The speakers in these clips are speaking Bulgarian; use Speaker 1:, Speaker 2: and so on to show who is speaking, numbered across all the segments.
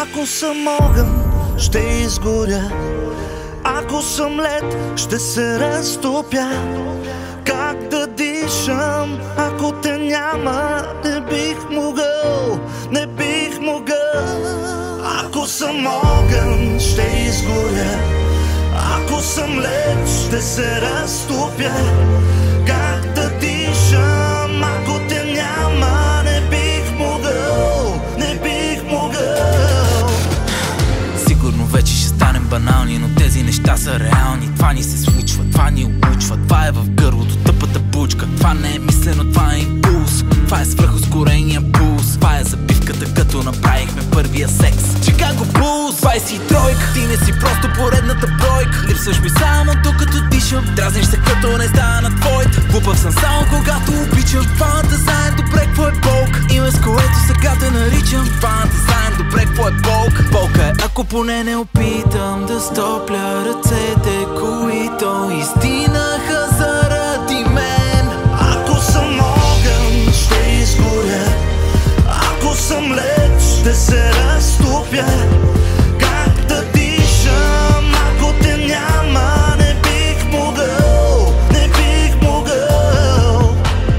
Speaker 1: Ако съм огън, ще изгоря. Ако съм лед, ще се разтопя. Как да дишам, ако те няма? Не бих могъл, не бих могъл. Ако съм огън, ще изгоря. Ако съм лед, ще се разтопя. Как да дишам, ако те няма? Не бих могъл, не бих могъл.
Speaker 2: Сигурно вече ще станем банални, но тези неща са реални. Това ни се случва, това ни обучва. Това е в гърлото, тъпата бучка. Това не е мислено, това е импулс. Това е свръхускорения пулс. Това е забивката, като направихме първия секс. Чикаго Булс, 23. Ти не си просто поредната бройка. Липсваш ми само докато дишам. Дразниш се като не стана твоята. Глупав съм само когато обичам. Двамата заедно добре, какво е болка? Име с което сега те наричам. Двамата заедно добре, какво е болка? Болка е ако поне не опитам да стопля ръцете, които изтинаха заради мен.
Speaker 1: Ако съм огън, ще изгоря. Ако съм лед, ще се разтопя. Как да дишам, ако те няма? Не бих могъл, не бих могъл.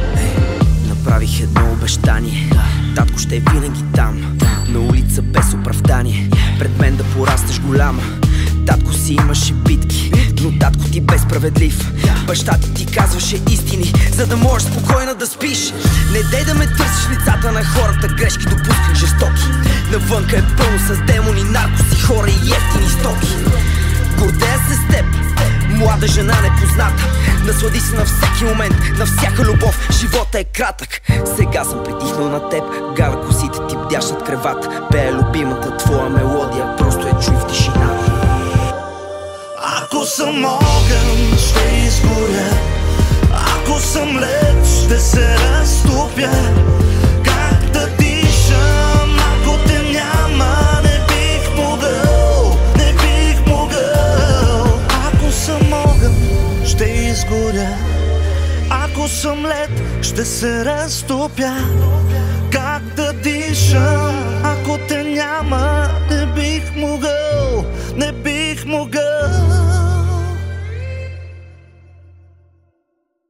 Speaker 3: Направих едно обещание. Татко ще е винаги там. На улица без оправдание. Пред мен да порастеш голяма. Татко си имаше битки, но татко ти бе справедлив. Баща ти казваше истини, за да можеш спокойно да спиш. Не дей да ме търсиш лицата на хората, грешки допускам жестоки. Навънка е пълно с демони, наркоси, хора и ефтини стоки. Гордея се с теб, млада жена непозната. Наслади се на всеки момент, на всяка любов. Живота е кратък. Сега съм притихнал на теб. Гала косите ти бдяш над кревата. Пее любимата твоя мелодия, просто я чуй в тишина.
Speaker 1: Ако съм огън, ще изгоря. Ако съм лед, ще се разтопя. Как да дишам, ако те няма? Не бих могъл, не бих могъл. Ако съм огън, ще изгоря. Ако съм лед, ще се разтопя. Как да дишам, ако те няма? Не бих могъл.